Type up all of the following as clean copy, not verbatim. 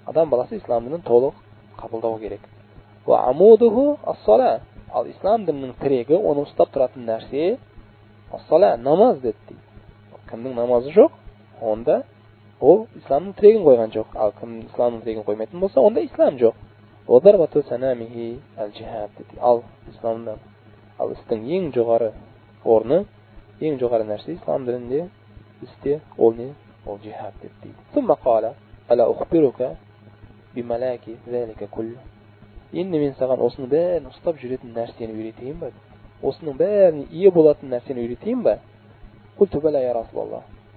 Адам баласы ислам дінін толық қабылдау керек. Ва амудуху ас-сала. Ал ислам дінінің тірегі, оны ұстап тұратын нәрсе ас-сала, намаз деді дейді. Кімнің намазы жоқ, онда ол исламның тірегін қойған жоқ. Ал кім исламның тірегін қоймайтын болса, онда ислам жоқ. Ударбату санамихи ал-джихад деді. Ал исламда, ал істің ең жоғары орны, ең жоғары нәрсе ислам дінінде істе, ол не? Ол джихад деп дейді. Сумма қала ала ухбирука бималаки залика куллу. Енді мен саған осының бәрін ұстап жүретін нәрсені үйретейін ба? Осының бәріне ие болатын нәрсені үйретейін ба? Құлту бәлә я Расулаллах.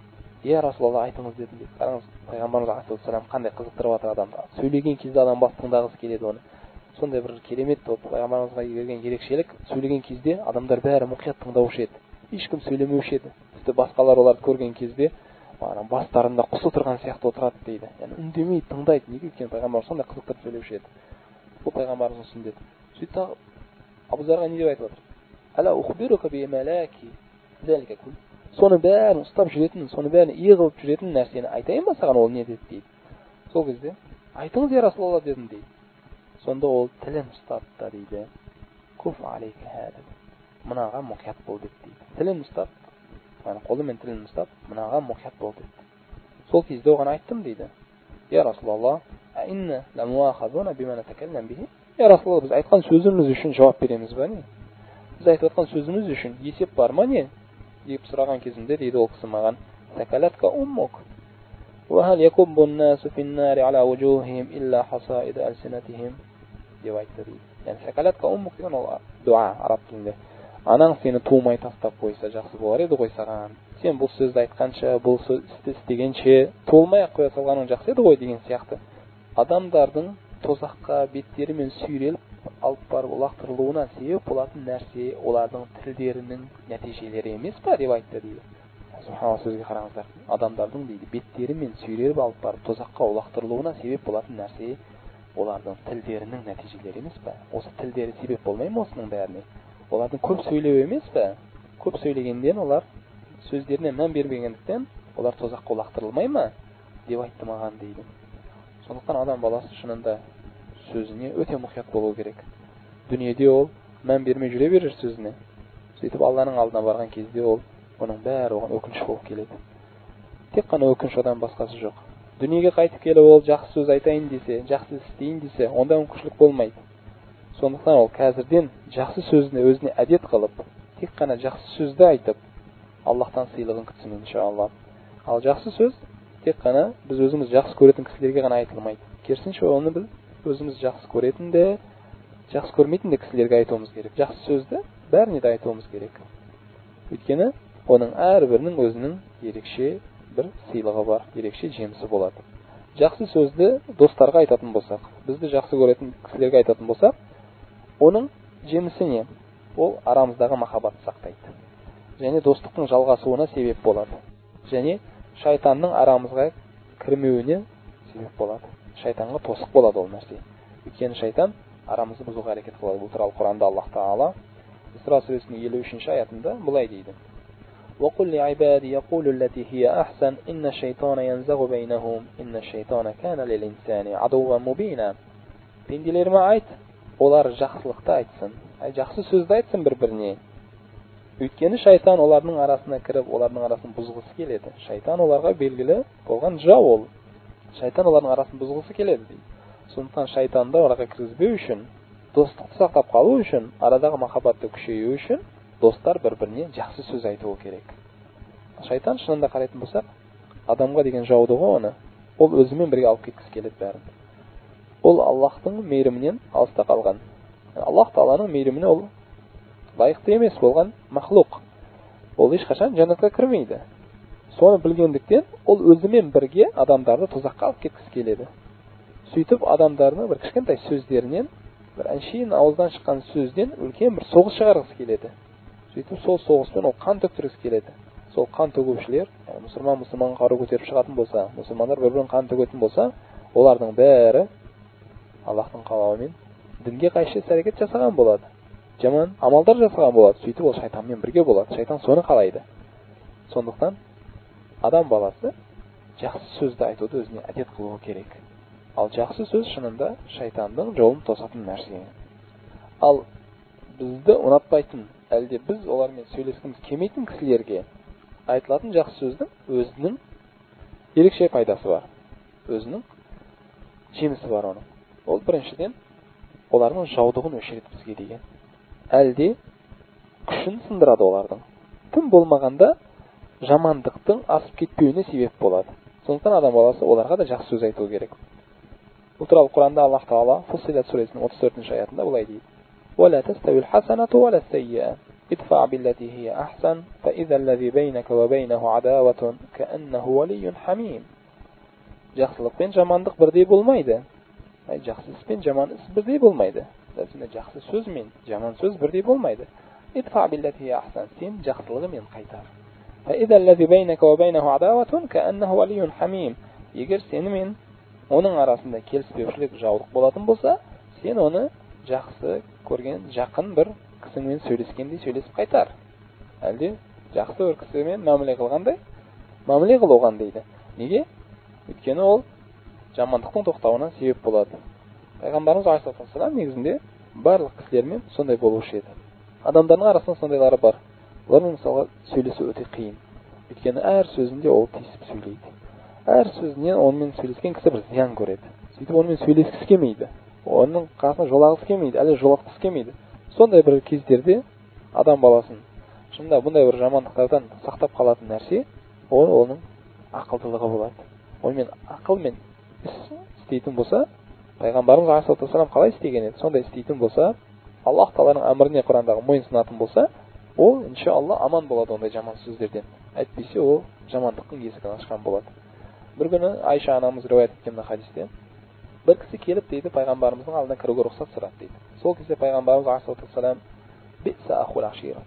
Я Расулаллах, айтыңыз дедім дейді. Қараңыз, пайғамбарымыз алейхиссалам қандай қызықтырып жатыр адамды. Сөйлеген кезде адам бас тыңдағысы келеді оны. Сондай бір керемет болып пайғамбарымызға берген ерекшелік, сөйлеген кезде адамдар бәрі мұқият тыңдаушы еді. Ешкім сөйлемеуші еді. Тіпті басқалар оларды көрген кезде бастарында құс отырған сияқты отырады дейді. Яғни үндемей тыңдайды. Неге? Өйткені пайғамбар сондай қызықтырып сөйлеуші еді. Бұл пайғамбарымыздың сүннеті. Сөйтіп Абу Зарға не деп айтып отыр? Ала ухбирука бималаки залика кул. Соны бәрін ұстап жүретін, соны бәрін ие қылып жүретін нәрсені айтайын ба саған, ол не деді дейді. Сол кезде айтыңыз я Расулаллах дедім дейді. Сонда ол тілін ұстап та дейді. Куф алейка хада. Мынаға мұқият бол деді дейді. Тілін ұстап, қолымен тілін ұстап, мынаға мұқият бол деді. Сол кезде оған айттым дейді. Я Расулаллах, инна ламуахазуна бима натакаллам бихи. Я Расулаллах, біз айтқан сөзіміз үшін жауап береміз ба не? Біз айтып отқан сөзіміз үшін есеп бар ма не? Деп сұраған кезімде дейді ол кісі маған, сакалатка уммук. Ва хал якуббу н-насу фин-нари ала вужухихим илла хасаид алсинатихим. Деп айтты дейді. Яғни сакалатка уммук деген ол дуа араб тілінде. Анаң сені туылмай тастап қойса жақсы болар еді ғой саған. Сен бұл сөзді айтқанша, бұл істі істегенше туылмай-ақ қоя салғаның жақсы еді ғой деген сияқты. Адамдардың тозаққа беттерімен сүйреліп алып барып лақтырылуына себеп болатын нәрсе олардың тілдерінің нәтижелері емес па деп айтты дейді. Субханалла, сөзге қараңыздар. Адамдардың дейді беттерімен сүйреліп алып барып тозаққа лақтырылуына себеп болатын нәрсе олардың тілдерінің нәтижелері емес па? Осы тілдері себеп болмай ма осының бәріне? Олардың көп сөйлеу емес па? Көп сөйлегенден олар сөздеріне мән бермегендіктен олар тозаққа лақтырылмай ма деп айтты маған дейді. Сондықтан адам баласы шынында сөзіне өте мұқият болу керек. Дүниеде ол мән бермей жүре берер сөзіне. Сөйтіп Алланың алдына барған кезде ол оның бәрі оған өкініш болып келеді. Тек қана өкініш, одан басқасы жоқ. Дүниеге қайтып келіп ол жақсы сөз айтайын десе, жақсы істейін десе, онда мүмкіншілік болмайды. Сондықтан ол қазірден жақсы сөзіне өзіне әдет қылып, тек қана жақсы сөзді айтып, Аллахтан сыйлығын күтсін иншалла. Ал жақсы сөз тек қана біз өзіміз жақсы көретін кісілерге ғана айтылмайды. Керісінше оны біз өзіміз жақсы көретін де, жақсы көрмейтін де кісілерге айтуымыз керек. Жақсы сөзді бәріне де айтуымыз керек. Өйткені оның әрбірінің өзінің ерекше бір сыйлығы бар, ерекше жемісі болады. Жақсы сөзді достарға айтатын болсақ, бізді жақсы көретін кісілерге айтатын болсақ, оның жемісі не? Ол арамыздағы махаббатты сақтайды. Және достықтың жалғасуына себеп болады. Және шайтанның арамызға кірмеуіне себеп болады. Шайтанға тосық болады ол нәрсе. Өйткені шайтан арамызды бұзуға әрекет қылады. Бұл туралы Құранда Аллах Таала Исра сүресінің 53 аятында былай дейді. وَقُلْ لِعِبَادِي يَقُولُ الَّتِي هِيَ أَحْسَنُ إِنَّ الشَّيْطَانَ يَنزَغُ بَيْنَهُمْ إِنَّ الشَّيْطَانَ كَانَ لِلْإِنسَانِ عَدُوًّا مُبِينًا. Пенделеріме айт, олар жақсылықты айтсын, жақсы сөзді айтсын бір-біріне. Өйткені шайтан олардың арасына кіріп, олардың арасын бұзғысы келеді. Шайтан оларға белгілі болған жау ол. Шайтан олардың арасын бұзғысы келеді дейді. Сондықтан шайтанды оларға кіргізбеу үшін, достықты сақтап қалу үшін, арадағы махаббатты күшею үшін достар бір-біріне жақсы сөз айтуы керек. Шайтан шынында қарайтын болсақ, адамға деген жауды ғой оны, ол өзімен бірге алып кеткісі келеді бәрін. Ол Аллахтың мейірімінен алыста қалған. Аллах Тааланың мейіріміне ол лайықты емес болған махлуқ. Ол ешқашан жәннатқа кірмейді. Соны білгендіктен ол өзімен бірге адамдарды тозаққа алып кеткісі келеді. Сөйтіп адамдардың бір кішкентай сөздерінен, бір әншейін ауыздан шыққан сөзден үлкен бір соғыс шығарғысы келеді. Сөйтіп сол соғыспен ол қан төктіргісі келеді. Сол қан төгушілер, мұсылман қару көтеріп шығатын болса, мұсылмандар бір-бірін қан төгетін болса, олардың бәрі Аллахтың қалауымен дінге қайшы әрекет жасаған болады. Жаман амалдар жасаған болады. Сөйтіп ол шайтанмен бірге болады. Шайтан соны қалайды. Сондықтан адам баласы жақсы сөзді айтуды өзіне әдет қылуы керек. Ал жақсы сөз шынында шайтанның жолын тосатын нәрсе. Ал бізді ұнатпайтын, әлде біз олармен сөйлескіміз келмейтін кісілерге айтылатын жақсы сөздің өзінің ерекше пайдасы бар. Өзінің жемісі бар оның. Ол біріншіден олардың жаудығын өшіреді бізге деген. Әлде күшін сындырады олардың. Тым болмағанда жамандықтың асып кетпеуіне себеп болады. Сондықтан адам баласы оларға да жақсы сөз айту керек. Бұл туралы Құранда Аллах Тағала Фуссилат сүресінің 34-ші аятында былай дейді: ولا تستوي الحسنة ولا السيئة ادفع بالتي هي أحسن فإذا الذي بينك وبينه عداوة كأنه ولي حميم. Жақсылық пен жамандық бірдей болмайды. Жақсы іс пен жаман іс бірдей болмайды. Жақсы сөз мен жаман сөз бірдей болмайды. ادفع بالتي هي أحسن. Сен жақсылығымен қайтар. فإذا الذي بينك وبينه عداوة كأنه ولي حميم. Егер сені мен оның арасында келіспеушілік, жаулық болатын болса, сен оны жақсы көрген жақын бір кісімен сөйлескендей сөйлесіп қайтар. Әлде жақсы бір кісімен мәміле қылғандай мәміле қыл оған дейді. Неге? Өйткені ол жамандықтың тоқтауына себеп болады. Пайғамбарымыз алейхиссалам негізінде барлық кісілермен сондай болушы еді. Адамдардың арасында сондайлары бар. Олармен мысалға сөйлесу өте қиын. Өйткені әр сөзінде ол тиісіп сөйлейді. Әр сөзінен онымен сөйлескен кісі бір зиян көреді. Сөйтіп онымен сөйлескісі келмейді. Оның қасына жолағысы келмейді, әлі жолаққысы келмейді. Сондай бір кездерде адам баласын шынында бұндай бір жамандықтардан сақтап қалатын нәрсе ол оның ақылдылығы болады. Онымен ақыл мен іс істейтін болса, пайғамбарымыз алейхиссалам қалай істеген еді, сондай істейтін болса, Аллах Тағаланың әміріне Құрандағы мойынсұнатын болса, ол иншалла аман болады ондай жаман сөздерден. Әйтпесе ол жамандықтың есігін ашқан болады. Бір күні Айша анамыз риуаят еткен хадисте бір кісі келіп дейді, пайғамбарымыздың алдына кіруге рұқсат сұрады дейді. Сол кезде пайғамбарымыз алейхиссалам биса ахул ашира,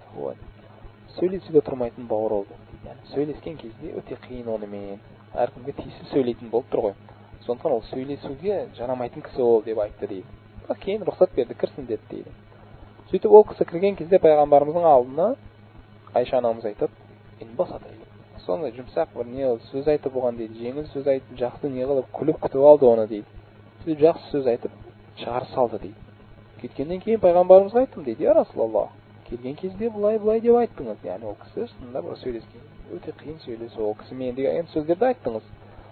сөйлесуге тұрмайтын бауыр ол дейді. Яғни сөйлескен кезде өте қиын онымен, әркімге тиісіп сөйлейтін болып тұр ғой. Сондықтан ол сөйлесуге жарамайтын кісі ол деп айтты дейді. Бірақ кейін рұқсат берді, кірсін деді дейді. Сөйтіп ол кісі кірген кезде пайғамбарымыздың алдына Айша анамыз айтып, инбасат дейді. Сондай жұмсақ бір не сөз айтып оған дейді, жеңіл сөз айтып, жақсы не қылып, күліп күтіп алды оны дейді. Сөйтіп жақсы сөз айтып шығарып салды дейді. Кеткеннен кейін пайғамбарымызға айттым дейді: "Я Расулаллах, келген кезде былай деп айттыңыз." Яғни ол кісі шынында бір сөйлескен, өте қиын сөйлесу, ол кісімен деген сөздерді айттыңыз.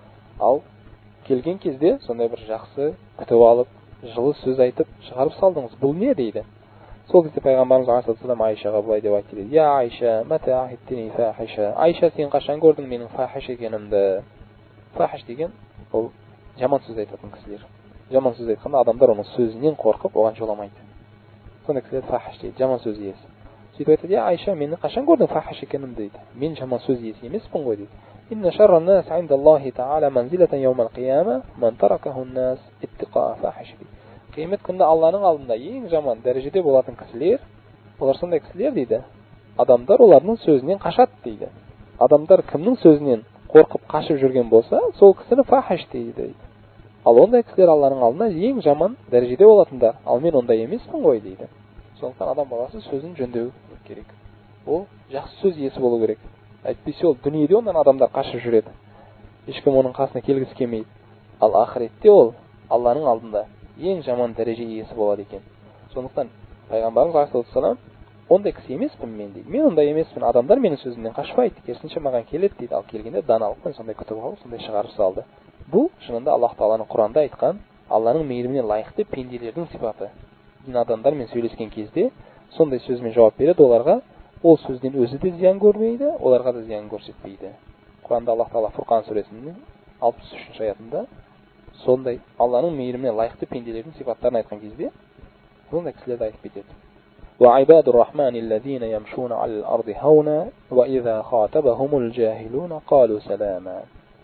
Ал келген кезде сондай бір жақсы күтіп алып, жылы сөз айтып шығарып салдыңыз. Бұл не дейді? Сол кезде пайғамбарымыз алейхиссалам Айшаға былай деп айтты дейді: "Я Айша, мата ахиттини фахиша." Айша, сен қашан көрдің менің фахиш екенімді? Фахиш деген ол жаман сөз айтатын кісілер. Жаман сөз айтқанда адамдар оның сөзінен қорқып оған жоламайды. Сондай кісілер фахиш дейді, жаман сөз иесі. Сөйтіп айтады: "Я Айша, мені қашан көрдің фахиш екенімді?" дейді. "Мен жаман сөз иесі емеспін ғой" дейді. "Инна шарран-нас индаллахи та'ала манзилатан йаумал қияма ман таракахун-нас иттиқаа фахиш." Қиямет күнінде Алланың алдында ең жаман дәрежеде болатын кісілер, олар сондай кісілер дейді. Адамдар олардың сөзінен қашады дейді. Адамдар кімнің сөзінен қорқып қашып жүрген болса, сол кісіні фахиш дейді. Ал ондай кісілер Алланың алдында ең жаман дәрежеде болатындар. Ал мен ондай емеспін ғой дейді. Сондықтан адам баласы сөзін жөндеу керек. Ол жақсы сөз иесі болу керек. Әйтпесе ол дүниеде ондан адамдар қашып жүреді. Ешкім оның қасына келгісі келмейді. Ал ақыретте ол Алланың алдында ең жаман дәреже иесі болады екен. Сондықтан пайғамбарымыз алейхиссалам ондай кісі емеспін мен дейді. Мен ондай емеспін. Адамдар менің сөзімнен қашпайды, керісінше маған келеді дейді. Ал келгенде даналықпен сондай күтіп алып, сондай шығарып салды. Бұл шынында Аллах Тағаланың Құранда айтқан Алланың мейіріміне лайықты пенделердің сипаты. Адамдармен сөйлескен кезде сондай сөзмен жауап береді оларға. Ол сөзден өзі де зиян көрмейді, оларға да зиян көрсетпейді. Құранда Аллах Тағала Фурқан сүресінің 63-ші аятында сондай Алланың мейіріміне лайықты пенделердің сипаттарын айтқан кезде сондай кісілерді айтып кетеді. وَعِبَادُ الرَّحْمَنِ الَّذِينَ يَمْشُونَ عَلَى الْأَرْضِ هَوْنًا وَإِذَا خَاطَبَهُمُ الْجَاهِلُونَ قَالُوا سَلَامًا.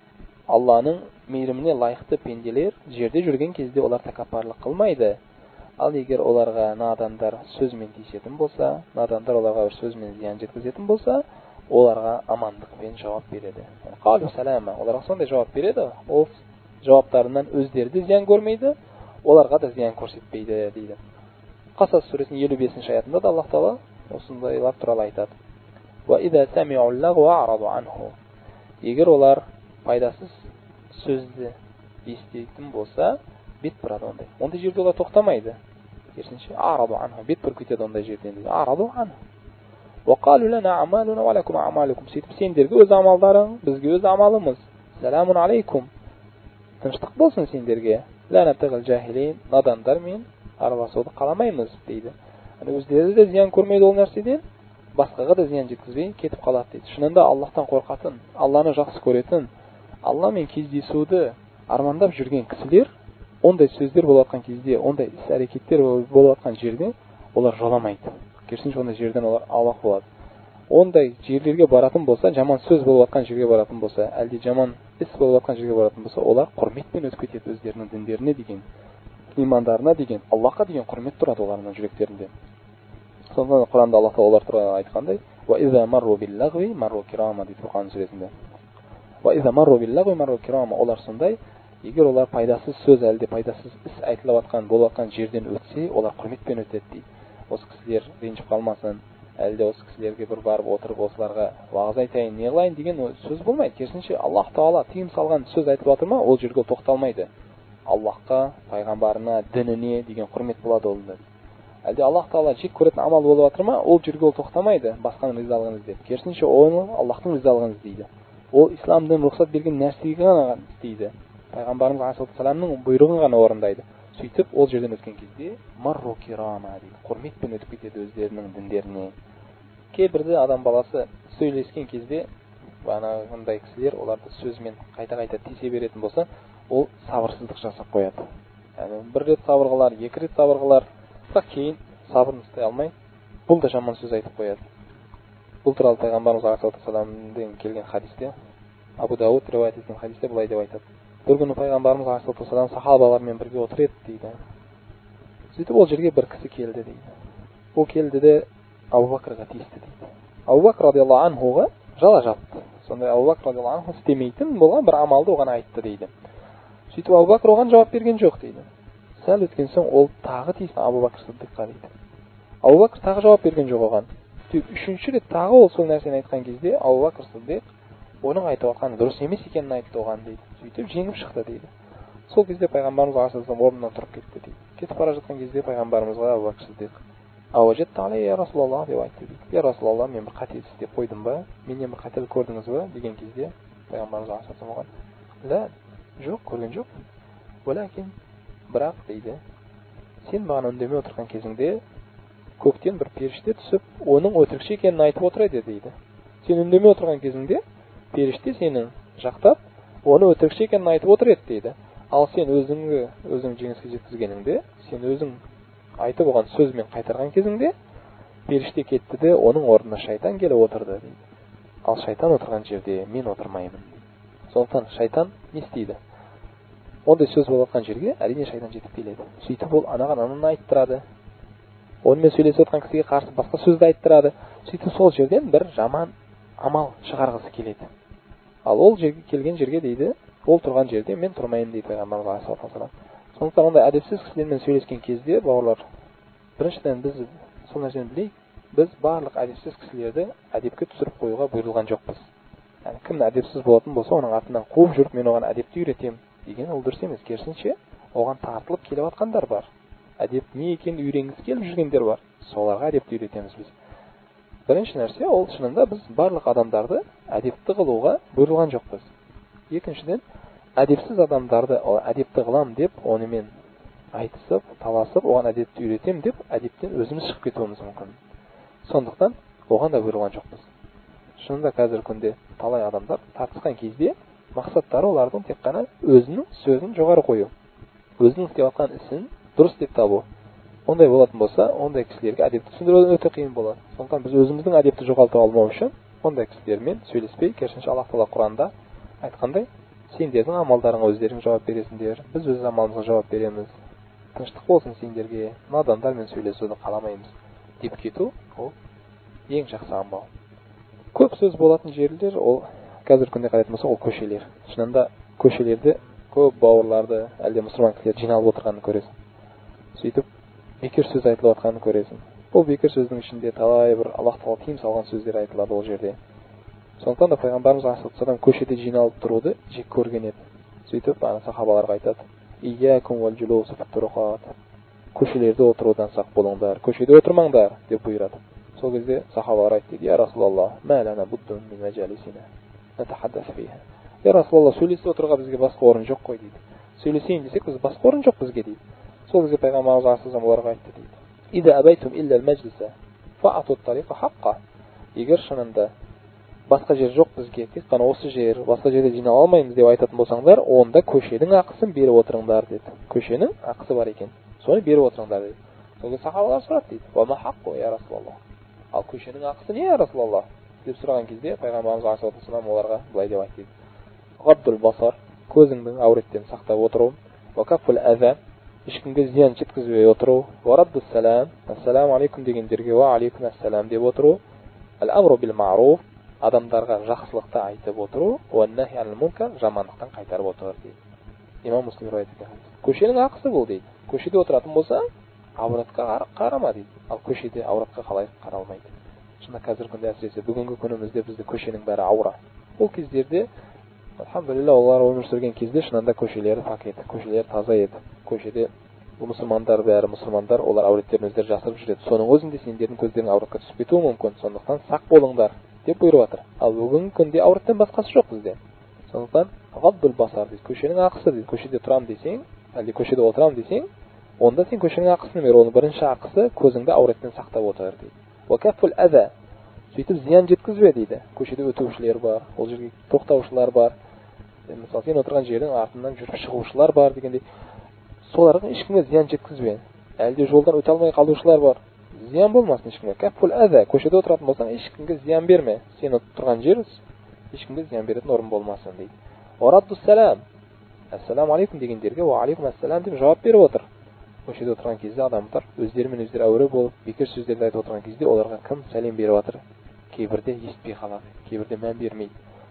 Алланың мейіріміне лайықты пенделер жерде жүрген кезде олар тәкаппарлық қылмайды. Ал егер оларға надандар сөзмен тиісетін болса, надандар оларға бір сөзмен зиян жеткізетін болса, оларға амандықпен жауап береді. قَالُوا سَلَامًا. Оларға сондай жауап береді. Ол жауаптарынан өздері де зиян көрмейді, оларға да зиян көрсетпейді дейді. Қасас сүресінің 55-ші аятында да Аллах Тағала осындайлар туралы айтады. وَإِذَا سَمِعُوا اللَّغْوَ أَعْرَضُوا عَنْهُ. Егер олар пайдасыз сөзді естейтін болса, бет бұрады ондай. Ондай жерде олар тоқтамайды. Керісінше, араду анху, бет бұрып кетеді ондай жерден дейді. Араду анху. وقالوا لنا أعمالنا ولكم أعمالكم. Сөйтіп сендерге өз амалдарың, бізге өз амалымыз. Саламун алейкум. Тыныштық болсын сендерге. Ла набтағил жахилин. Надандармен араласуды қаламаймыз дейді. Өздері де зиян көрмейді ол нәрседен, басқаға да зиян жеткізбей кетіп қалады дейді. Шынында Аллахтан қорқатын, Алланы жақсы көретін, Алламен кездесуді армандап жүрген кісілер, ондай сөздер болып жатқан кезде, ондай іс-әрекеттер болып жатқан жерде олар жоламайды. Керісінше ондай жерден олар аулақ болады. Ондай жерлерге баратын болса, жаман сөз болып жатқан жерге баратын болса, әлде жаман іс болып жатқан жерге баратын болса, олар құрметпен өтіп кетеді өздерінің діндеріне деген, имандарына деген, Аллахқа деген құрмет тұрады оларның жүректерінде. Сондықтан Құранда Аллах Тағала олар туралы айтқандай: "Ва иза марру бил-лагви марру кирама" дейді Құран сүресінде. "Ва иза марру бил-лагви марру кирама", олар сондай, егер олар пайдасыз сөз әлде пайдасыз іс айтылып жатқан болып жатқан жерден өтсе, олар құрметпен өтеді дейді. Осы кісілер ренжіп қалмасын, әлде осы кісілерге бір барып отырып осыларға уағыз айтайын, не қылайын деген сөз болмайды. Керісінше Аллах Тағала тыйым салған сөз айтып жатыр ма, ол жерге тоқталмайды. Аллахқа, пайғамбарына, дініне деген құрмет болады олда. Әлде Аллах Тағала жек көретін амал болып жатыр ма, ол жерге ол тоқтамайды, басқаның ризалығын іздеп. Керісінше оны Аллахтың ризалығын іздейді. Ол исламдан рұқсат берген нәрсеге ғана істейді. Пайғамбарымыз алейхиссаламның бұйрығын ғана орындайды. Сөйтіп ол жерден өткен кезде марру кирама дейді, құрметпен өтіп кетеді өздерінің діндеріне. Кейбірде адам баласы сөйлескен кезде бағанағындай кісілер оларды сөзмен қайта-қайта тиісе беретін болса, ол сабырсыздық жасап қояды. Яғни бір рет сабыр қылар, екі рет сабыр қылар, бірақ кейін сабырын ұстай алмай, бұл да жаман сөз айтып қояды. Бұл туралы пайғамбарымыз алейхиссаламнан келген хадисте, Абу Дауд риуаят еткен хадисте былай деп айтады: "Бір күні пайғамбарымыз алейхиссалам сахабалармен бірге отыр еді" дейді. Сөйтіп ол жерге бір кісі келді дейді. Ол келді де Абу Бакрға тиісті дейді. Абу Бакр радиаллаху анхуға жала жапты. Сондай Абу Бакр радиаллаху анху істемейтін болған бір амалды оған айтты дейді. Сөйтіп Абу Бакр оған жауап берген жоқ дейді. Сәл өткен соң ол тағы тиісті Абу Бакр Сиддиққа дейді. Абу Бакр тағы жауап берген жоқ оған. Үшінші рет тағы ол сол нәрсені айтқан кезде Абу Бакр Сиддиқ оның айтып жатқаны дұрыс емес екенін айтты оған дейді. Сөйтіп жеңіп шықты дейді. Сол кезде пайғамбарымыз алейхиссалам орнынан тұрып кетті дейді. Кетіп бара жатқан кезде пайғамбарымызға Абу Бакр Сиддиқ: "Ауажатта алей я Расулаллах" деп айтты дейді. "Я Расулаллах, мен бір қателік істеп қойдым ба? Менен бір қателік көрдіңіз ба?" деген кезде пайғамбарымыз алейхиссалам оған: "Ла, жоқ, көрген жоқ. Валакин, бірақ" дейді, "сен маған үндемей отырған кезіңде көктен бір періште түсіп, оның өтірікші екенін айтып отыр еді" дейді. "Сен үндемей отырған кезіңде періште сенің жақтап, оны өтірікші екенін айтып отыр еді" дейді. "Ал сен өзің жеңіске жеткізгеніңде, сен өзің айтып оған сөзмен қайтарған кезіңде, періште кетті де оның орнына шайтан келіп отырды" дейді. "Ал шайтан отырған жерде мен отырмаймын." Сондықтан шайтан не істейді? Ондай сөз болып жатқан жерге әрине шайтан жетіп келеді. Сөйтіп ол анаған ананы айттырады. Онымен сөйлесіп отқан кісіге қарсы басқа сөзді айттырады. Сөйтіп сол жерден бір жаман амал шығарғысы келеді. Ал ол жерге келген жерге дейді, ол тұрған жерде мен тұрмайын дейді пайғамбарымыз алейхиссалам. Сондықтан ондай әдепсіз кісілермен сөйлескен кезде, бауырлар, біріншіден біз сол нәрсені білейік, біз барлық әдепсіз кісілерді әдепке түсіріп қоюға бұйырылған жоқпыз. Яғни кім әдепсіз болатын болса, оның артынан қуып жүріп мен оған әдепті үйретемін деген ол дұрыс емес. Керісінше оған тартылып келіп жатқандар бар. Әдеп не екенін үйренгісі келіп жүргендер бар. Соларға әдепті үйретеміз біз. Бірінші нәрсе, ол шынында біз барлық адамдарды әдепті қылуға бұйырылған жоқпыз. Екіншіден, әдепсіз адамдарды әдепті қылам деп, онымен айтысып, таласып, оған әдепті үйретем деп, әдептен өзіміз шығып кетуіміз мүмкін. Сондықтан оған да бұйырылған жоқпыз. Шынында қазіргі күнде талай адамдар тартысқан кезде мақсаттары олардың тек қана өзінің сөзін жоғары қою, өзінің істеп жатқан ісін дұрыс деп табу. Ондай болатын болса, ондай кісілерге әдепті түсіндіру өте қиын болады. Сондықтан біз өзіміздің әдепті жоғалтып алмау үшін ондай кісілермен сөйлеспей, керісінше Аллах Тағала Құранда айтқандай: "Сендердің амалдарыңа өздерің жауап бересіңдер, біз өз амалымызға жауап береміз. Тыныштық болсын сендерге, надандармен сөйлесуді қаламаймыз" деп кету ол ең жақсы амал. Көп сөз болатын жерлер, ол қазіргі күнде қарайтын болса, ол көшелер. Шынында көшелерде көп бауырларды, әлде мұсылман кісілер жиналып отырғанын көресің. Сөйтіп бекер сөз айтылып жатқанын көресің. Бұл бекер сөздің ішінде талай бір Аллах Тағала тыйым салған сөздер айтылады ол жерде. Сондықтан да пайғамбарымыз алейхиссалам көшеде жиналып тұруды жек көрген еді. Сөйтіп, сахабаларға айтады: "Iyyakum wal julus fi turuqat." Көшелерде отырудан сақ болыңдар, көшеде отырмаңдар деп бұйырады. Сол кезде сахабалар айтты: "Я Расулаллах, ма лана буддун мин маджалисина натахаддас фиха." "Я Расулаллах, сөйлесіп отыруға бізге басқа орын жоқ қой" дейді. Сөйлесейін десек, біз басқа орын жоқ бізге дейді. Сол кезде пайғамбарымыз алейхиссалам оларға айтты дейді: "Ида абайтум илля al-majlisa fa'atu at-tariqa haqqa." Егер шынында басқа жер жоқ бізге, тек қана осы жер, басқа жерде жинала алмаймыз деп айтатын болсаңдар, онда көшенің ақысын беріп отырыңдар деді. Көшенің ақысы бар екен, соны беріп отырыңдар деді. Сол кезде сахабалар сұрады дейді: "Ва ма хаққу я Расулаллах?" Ал көшенің ақысы не, я Расулаллах? деп сұраған кезде пайғамбарымыз алейхиссалам оларға былай деп айтты: "Ғаддул басар, көзіңді әуреттен сақтап отыру, ва каффул аза, ешкімге зиян жеткізбей отыру, ва раддус салам, ассаламу алейкум дегендерге ва алейкум ассалам деп отыру, ал-амру бил ма'руф, адамдарға жақсылықты айтып отыру, ва нахи анил мункар, жамандықтан қайтарып отыру" дейді. Имам Муслим риwayat еткен. Көшенің ақысы бұл дейді. Көшеде отыратын болса, ауратқа қарама дейді. Ал көшеде ауратқа қалай қаралмайды? Шында қазіргі күнде, әсіресе бүгінгі күнімізде бізде көшенің бәрі аура. Ол кездерде, алхамдулилля, олар өмір сүрген кезде шынында көшелері пак еді, көшелері таза еді. Көшеде мұсылмандар бәрі мұсылмандар, олар ауреттерін өздері жасырып жүреді. Соның өзінде сендердің көздерің ауратқа түсіп кетуі мүмкін, сондықтан сақ болыңдар деп бұйырып жатыр. Ал бүгінгі күнде аураттан басқасы жоқ бізде. Сондықтан ғаддул басар дейді, көшенің ақысы дейді. Көшеде тұрам десең, әлде көшеде отырам десең, онда сен көшенің ақысын бер. Оның бірінші ақысы көзіңді аураттан сақтап отыр дейді. Ва каффул аза, сөйтіп зиян жеткізбе дейді. Көшеде өтушілер бар, ол жерге тоқтаушылар бар. Мысалы, сен отырған жердің артынан жүріп шығушылар бар дегендей. Соларға ешкімге зиян жеткізбе. Әлде жолдан өте алмай қалушылар бар. Зиян болмасын ешкімге. Каффул аза, көшеде отыратын болсаң, ешкімге зиян берме. Сен тұрған жер ешкімге зиян беретін орын болмасын дейді. Ва раддус салам, ассаламу алейкум дегендерге ва алейкум ассалам деп жауап беріп отыр. Көшеде отырған кезде адамдар өздерімен өздері әуре болып, бекер сөздерді айтып отырған кезде оларға кім сәлем беріп жатыр? Кейбірде естпей қалады, кейбірде мән бермейді.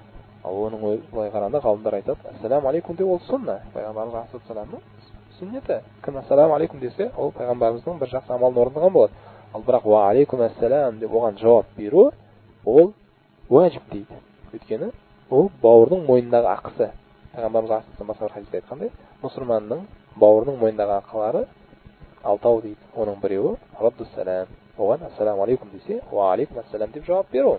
Ал оның өзі былай қарағанда ғалымдар айтады: "Ассаламу алейкум" деп ол сунна. Пайғамбарымыз алейхиссаламның сүннеті. Кім ассаламу алейкум десе, ол пайғамбарымыздың бір жақсы амалын орындаған болады. Ал бірақ ва алейкум ассалам деп оған жауап беру, ол уәжіп дейді. Өйткені ол бауырдың мойнындағы ақысы. Пайғамбарымыз алейхиссалам басқа бір хадисте айтқандай, мұсылманның бауырының мойнындағы ақылары 6 дейді. Оның біреуі раддус салам. Оған ассаламу алейкум десе, ва алейкум ассалам деп жауап беру.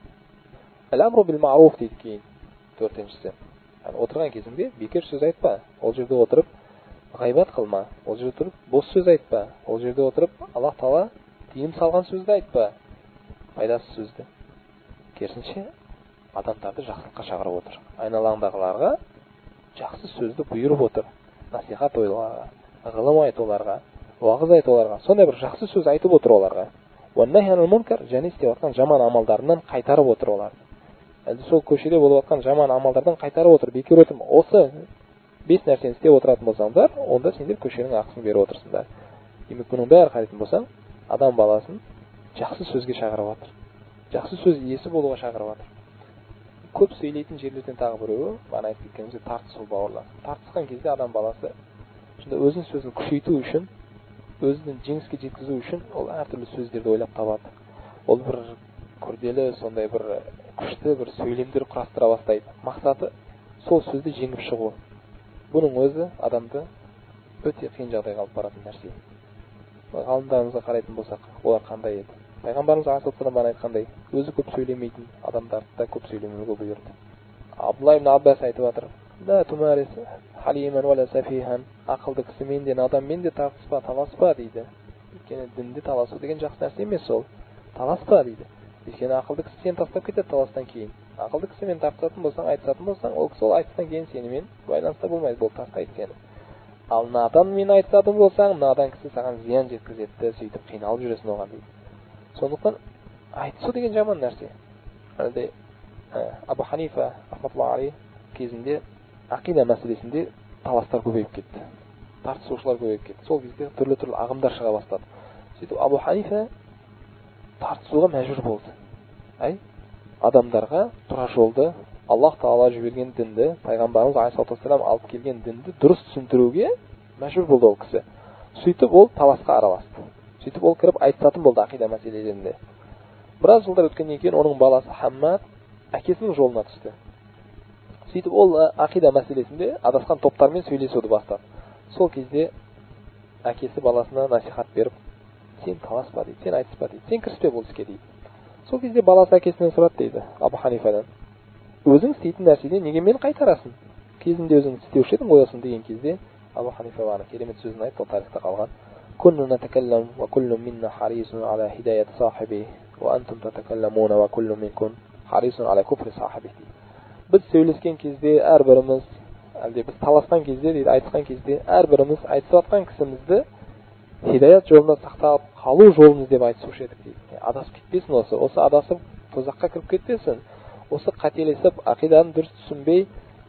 Ал-амру бил ма'руф дейді кейін. Төртіншісі. Отырған кезіңде бекер сөз айтпа. Ол жерде отырып ғайбат қылма. Ол жерде отырып бос сөз айтпа. Ол жерде отырып Аллах Тағала тыйым салған сөзді айтпа. Пайдасыз сөзді. Керісінше адамдарды жақсылыққа шақырып отыр. Айналаңдағыларға жақсы сөзді бұйырып отыр. Насихат ойларға, ғылым айт оларға, уағыз айт оларға. Сондай бір жақсы сөз айтып отыр оларға. Ва нахи анил мункар, және істеп жатқан жаман амалдарынан қайтарып отыр оларды. Әлде сол көшеде болып жатқан жаман амалдардан қайтарып отыр. Бекер өтім. Осы 5 нәрсені істеп отыратын болсаңдар, онда сендер көшенің ақысын беріп отырсыңдар. Демек, бұның бәрі қарайтын болсаң, адам баласын жақсы сөзге шақырып отыр. Жақсы сөз иесі болуға шақырып отыр. Көп сөйлейтін жерлерден тағы біреуі, бағана айтып кеткенімізде тартысу бауырлар. Тартысқан кезде адам баласы шында өзінің сөзін күшейту үшін, өзінің жеңіске жеткізу үшін ол әртүрлі сөздерді ойлап табады. Ол бір күрделі, сондай бір күшті бір сөйлемдер құрастыра бастайды. Мақсаты сол сөзді жеңіп шығу. Бұның өзі адамды өте қиын жағдайға алып баратын нәрсе. Ғалымдарымызға қарайтын болсақ, олар қандай еді? Пайғамбарымыз алейхиссалам айтқандай, өзі көп сөйлемейтін адамдарды да көп сөйлемеуге бұйырды. Абдулла ибн Аббас айтып жатыр: "Ла тумарис халиман вала сафихан", ақылды кісімен де наданмен де тартыспа, таласпа дейді. Өйткені дінде таласу деген жақсы нәрсе емес ол. Таласпа дейді. Өйткені ақылды кісі сені тастап кетеді таластан кейін. Ақылды кісімен тартысатын болсаң, айтысатын болсаң, ол кісі ол айтыстан кейін сенімен байланыста болмайды, бұл тастайды сені. Ал наданмен айтысатын болсаң, надан кісі саған зиян жеткізеді, сөйтіп қиналып жүресің оған дейді. Сондықтан айтысу деген жаман нәрсе. Әлде Абу Ханифа рахматуллахи алейхи кезінде ақида мәселесінде таластар көбейіп кетті. Тартысушылар көбейіп кетті. Сол кезде түрлі ағымдар шыға бастады. Сөйтіп Абу Ханифа тартысуға мәжбүр болды. Адамдарға тура жолды, Аллах Тағала жіберген дінді, пайғамбарымыз алейхиссалам алып келген дінді дұрыс түсіндіруге мәжбүр болды ол кісі. Сөйтіп ол таласқа араласты. Сөйтіп ол кіріп айтысатын болды ақида мәселелерінде. Біраз жылдар өткеннен кейін оның баласы Хаммад әкесінің жолына түсті. Сөйтіп ол ақида мәселесінде адасқан топтармен сөйлесуді бастады. Сол кезде әкесі баласына насихат беріп, сен таласпа дейді, сен айтыспа дейді, сен кіріспе бұл іске дейді. Сол кезде баласы әкесінен сұрады дейді, Абу Ханифадан, өзің істейтін нәрседен неге мені қайтарасың? Кезінде өзің істеуші едің ғой осыны деген кезде Абу Ханифа бағана керемет сөзін айтты, ол тарихта қалған. كنا نتكلم وكل منا حريص على هداية صاحبه وأنتم تتكلمون وكل منكم حريص على كفر صاحبه. Біз сөйлескен кезде әрбіріміз, әлде біз таласқан кезде дейді, айтысқан кезде әрбіріміз айтып жатқан кісімізді хидаят жолында сақтап қалу жолымыз деп айтысушы едік дейді. Адасып кетпесін осы адасып тозаққа кіріп кетпесін. Осы қателесіп ақиданы дұрыс түсінбей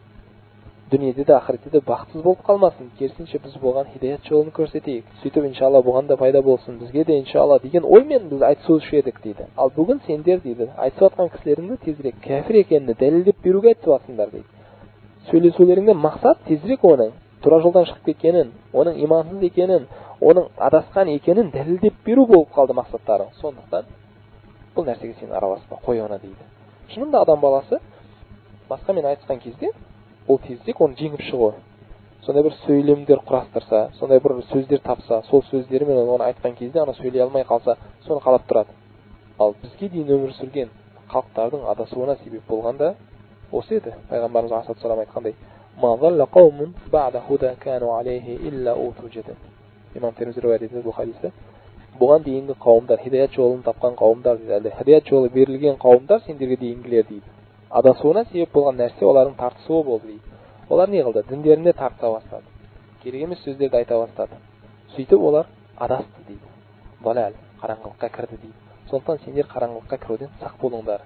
дүниеде де ақыретте де бақытсыз болып қалмасын. Керісінше біз болған хидаят жолын көрсетейік. Сөйтіп иншалла бұған да пайда болсын, бізге де иншалла деген оймен біз айтысушы едік дейді. Ал бүгін сендер дейді, айтысып жатқан кісілеріңді тезірек кәфір екенін дәлелдеп беруге айтысып жатсыңдар дейді. Сөйлесулеріңнен мақсат тезірек оның тура жолдан шығып кеткенін, оның имансыз екенін, оның адасқан екенін дәлелдеп беру болып қалды мақсаттарың. Сондықтан бұл нәрсеге сен араласпа, қой оны дейді. Шынында адам баласы басқамен айтысқан кезде ол тезірек оны жеңіп шығу. Сондай бір сөйлемдер құрастырса, сондай бір сөздер тапса, сол сөздерімен оны айтқан кезде ана сөйлей алмай қалса, соны қалап тұрады. Ал бізге дейін өмір сүрген халықтардың адасуына себеп болғанда осы еді. Пайғамбарымыз алейхиссалам айтқандай: "Ма залла қаумун ба'да худа кану алейхи илля уту жадид." Имам Тирмизи риуаят етеді бұл хадисті. Бұған дейінгі қауымдар, хидаят жолын тапқан қауымдар, әлде хидаят жолы берілген қауымдар сендерге дейінгілер дейді. Адасуына себеп болған нәрсе олардың тартысуы болды дейді. Олар не қылды? Діндеріне тарта бастады. Керек емес сөздерді айта бастады. Сөйтіп олар адасты дейді. Далал, қараңғылыққа кірді дейді. Сондықтан сендер қараңғылыққа кіруден сақ болыңдар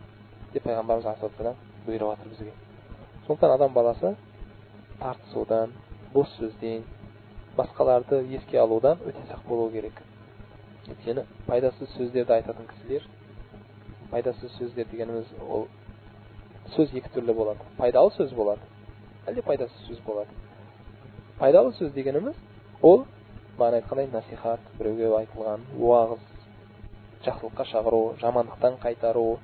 деп пайғамбарымыз алейхиссалам бұйырып жатыр бізге. Сондықтан адам баласы тартысудан, бос сөзден, басқаларды еске алудан өте сақ болу керек. Өйткені пайдасыз сөздерді айтатын кісілер, пайдасыз сөздер дегеніміз ол сөз екі түрлі болады. Пайдалы сөз болады, әлде пайдасыз сөз болады. Пайдалы сөз дегеніміз ол бағана айтқандай насихат, біреуге айтылған уағыз, жақсылыққа шақыру, жамандықтан қайтару,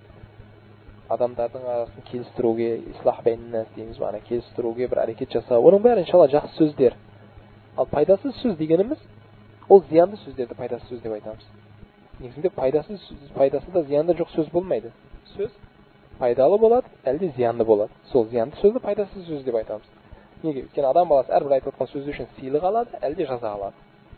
адамдардың арасын келістіруге, ислах бәйниннас дейміз, бағана келістіруге бір әрекет жасау. Оның бәрі иншалла жақсы сөздер. Ал пайдасыз сөз дегеніміз ол зиянды сөздерді пайдасыз сөз деп айтамыз. Негізінде пайдасы да зиянды жоқ сөз болмайды. Сөз пайдалы болады, әлде зиянды болады. Сол зиянды сөзді пайдасыз сөз деп айтамыз. Неге? Өйткені адам баласы әрбір айтып отқан сөзі үшін сыйлық алады, әлде жаза алады.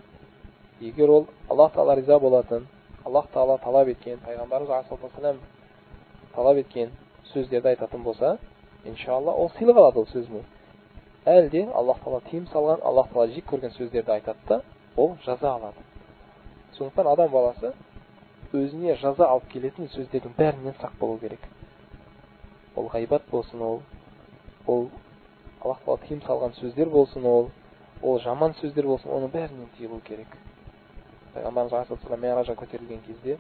Егер ол Аллах Тағала риза болатын, Аллах Тағала талап еткен, пайғамбарымыз алейхиссалам талап еткен сөздерді айтатын болса, иншалла ол сыйлық алады ол сөзіне. Әлде Аллах Тағала тыйым салған, Аллах Тағала жек көрген сөздерді айтады да, ол жаза алады. Сондықтан адам баласы өзіне жаза алып келетін сөздердің бәрінен сақ болу керек. Ол ғайбат болсын, ол Аллах Тағала тыйым салған сөздер болсын, ол жаман сөздер болсын, оның бәрінен тыйылу керек. Пайғамбарымыз алейхиссалам Миъражға көтерілген кезде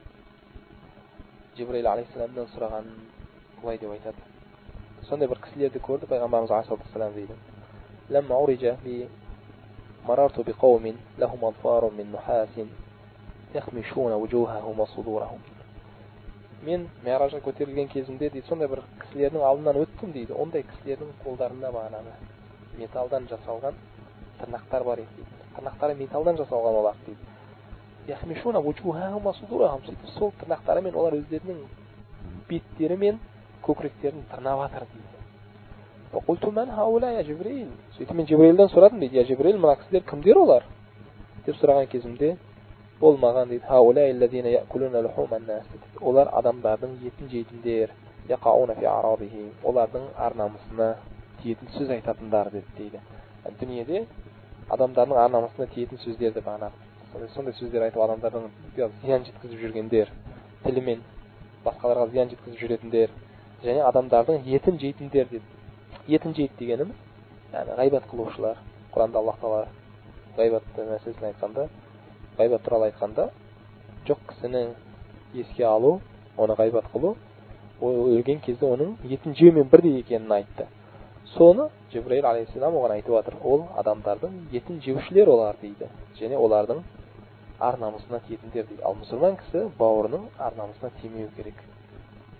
Жибраил алейхиссаламнан сұраған былай деп айтады. Сондай бір кісілерді көрді пайғамбарымыз алейхиссалам дейді. Ламма урижа би марарту би қаумин лахум адфарун мин нухасин яхмишуна вужухахум ва судурахум. Мен Миъражға көтерілген кезімде дейді, сондай бір кісілердің алдынан өттім дейді. Ондай кісілердің қолдарында бағанағы металдан жасалған тырнақтар бар еді. Тырнақтары металдан жасалған олар дейді. Яхмишуна вужухахум ва судурахум. Сол тырнақтарымен олар өздерінің беттері мен көкіректерін тырнап жатыр дейді. Фақулту ман хаула я Жибрил. Сөйтіп мен Жибрилден сұрадым дейді. Я Жибрил, мына кісілер кімдер олар? Деп сұраған кезімде ол маған дейді, хаула иллазина якулуна лухуман нас. Олар адамдардың етін жейтіндер, яқауна фи арадихим. Олардың ар-намысына тиетін сөз айтатындар дейді. Дүниеде адамдардың ар-намысына тиетін сөздерді бағана сондай сөздер айтып адамдардың зиян жеткізіп жүргендер, тілімен басқаларға зиян жеткізіп жүретіндер, және адамдардың етін жейтіндер дейді. Етін жейді дегеніміз, яғни ғайбат қылушылар. Құранда Аллах Тағала ғайбатты мәселесін айтқанда, ғайбат туралы айтқанда, жоқ кісінің еске алу, оны ғайбат қылу, ол өлген кезде оның етін жеумен бірдей екенін айтты. Соны Жибраил алейхиссалам оған айтып жатыр. Ол адамдардың етін жеушілер олар дейді, және олардың ар-намысына тиетіндер дейді. Ал мұсылман кісі бауырының ар-намысына тимеу керек.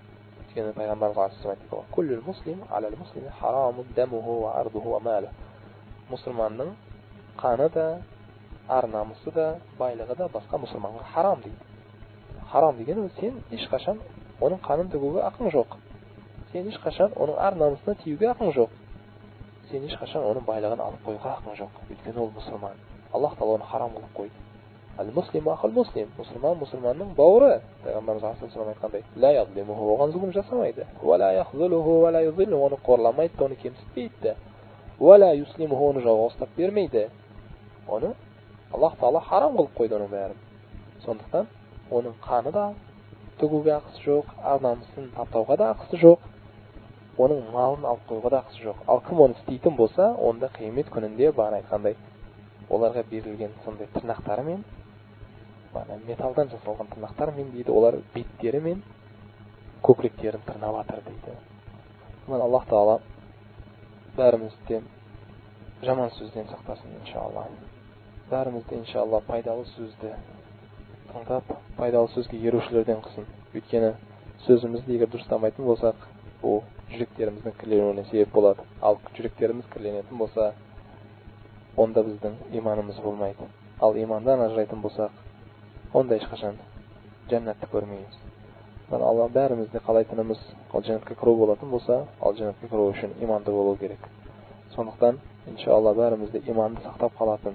Өйткені пайғамбарымыз айтты ғой, "Күллүл муслим алал муслими харамун дамуху ва ардуху ва малу". Мұсылманның қаны да, ар намысы да, байлығы да басқа мұсылманға харам дейді. Харам деген сен ешқашан оның қанын төгуге ақың жоқ. Сен ешқашан оның ар намысына тиюге ақың жоқ. Сен ешқашан оның байлығын алып қоюға ақың жоқ. Өйткені ол мұсылман. Аллах тағала оны харам қылып қойды. Ал-муслим ахул муслим. Мұсылман мұсылманның бауыры. Пайғамбарымыз ас-салам айтқандай, ла ядлимуху, оған зұлым жасамайды. Ва ла яхзулуху ва ла юзиллу, оны қорламайды, оны кемсітпейді. Ва ла юслимуху, оны жауға ұстап бермейді. Оны Аллах тағала харам қылып қойды оның бәрін. Сондықтан оның қаны да төгуге ақысы жоқ, ар намысын таптауға да ақысы жоқ, оның малын алып қоюға да ақысы жоқ. Ал кім оны істейтін болса, онда қиямет күнінде бағана айтқандай оларға берілген сондай тырнақтарымен, металдан жасалған тырнақтармен дейді, олар беттері мен көкіректерін тырнап жатыр дейді. Аллах тағала бәрімізді жаман сөзден сақтасын, иншалла. Бәрімізді иншалла пайдалы сөзді тыңдап, пайдалы сөзге ерушілерден қылсын. Өйткені сөзімізді егер дұрыстамайтын болсақ, ол жүректеріміздің кірленуіне себеп болады. Ал жүректеріміз кірленетін болса, онда біздің иманымыз болмайды. Ал имандан ажырайтын болсақ, онда ешқашан жәннатты көрмейміз. Алла бәрімізді қалайтынымыз, ал жәннатқа кіру болатын болса, ал жәннатқа кіру үшін иманды болу керек. Сондықтан, иншалла бәрімізді иманды сақтап қалатын,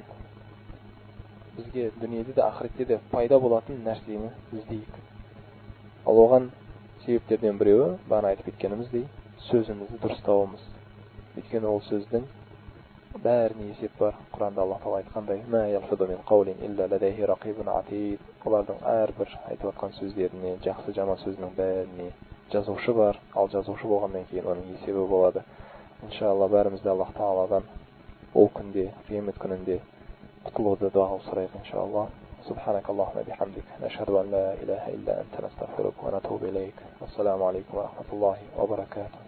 бізге дүниеде де ақыретте де пайда болатын нәрсені іздейік. Ал оған себептерден біреуі, бағана айтып кеткеніміздей, сөзімізді дұрыстауымыз. Өйткені ол сөздің бәріне есеп бар. Құранда Аллах тағала айтқандай, "Ма ялфизу мин қаулин илля ладайхи рақибун атид". Олардың әрбір айтып жатқан сөздеріне, жақсы жаман сөзінің бәріне жазушы бар, ал жазушы болғаннан кейін оның есебі болады. Иншалла бәрімізді Аллах тағаладан ол күнде, қиямет күнінде құтылуды дуа сұрайық, иншалла. سبحانك اللهم بحمدك نشهد أن لا إله إلا أنت نستغفرك ونتوب إليك. والسلام عليكم ورحمة الله وبركاته.